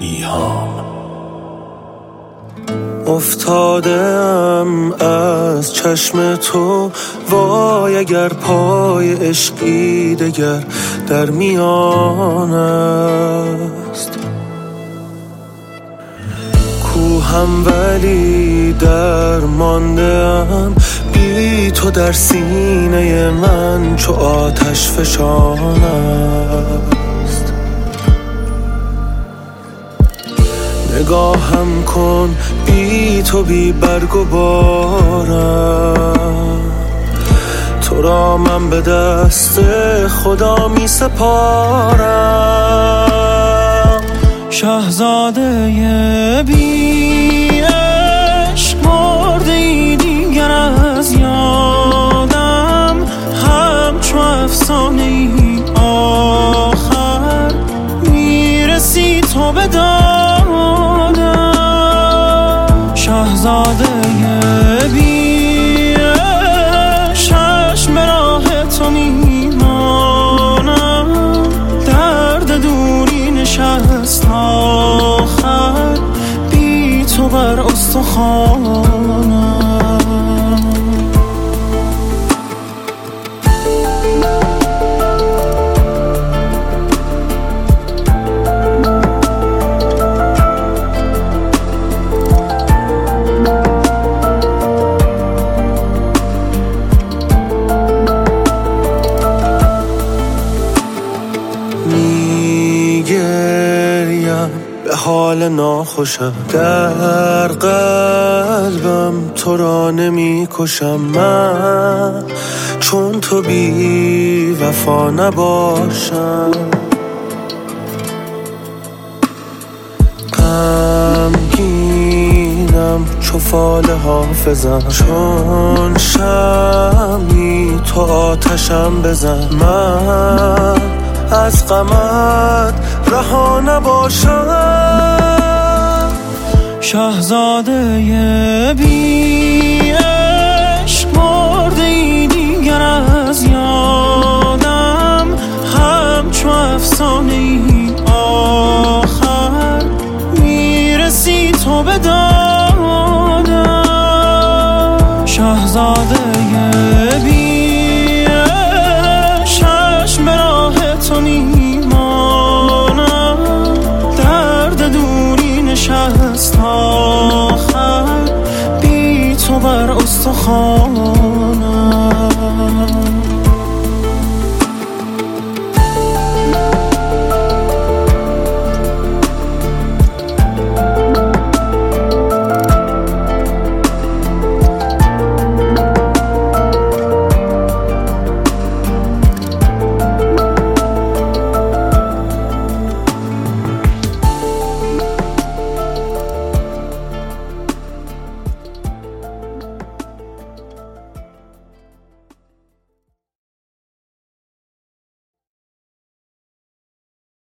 افتادم از چشم تو، وای اگر پای عشقی دگر در میان است. کوهم ولی درمانده‌ام، بی تو در سینه من چو آتش فشان است. نگاهم کن بی تو بی برگ و بارم، تو را من به دست خدا می سپارم. شاهزاده بی عشق مرده ای دیگر از یادم، همچو افسانه ای آخر میرسی تو به دادم. شاهزاده بی عشق چشم به راه تو میمانم، درد دوری نشست آخر بی تو بر استخوانم. میگریم به حال ناخوشم، در قلبم تو را نمی کشم. من چون تو بی وفا نباشم، غمگینم چو فال حافظم، چون شمعی تو آتشم بزن. من از غمت رها نباشم. شاهزاده بی عشق مرده ای دیگر از یادم، همچو افسانه ای آخر میرسی تو به دادم. شاهزاده بی عشق چشم به راه تو میمانم، درد دوری نشست آخر بی تو بر استخوان.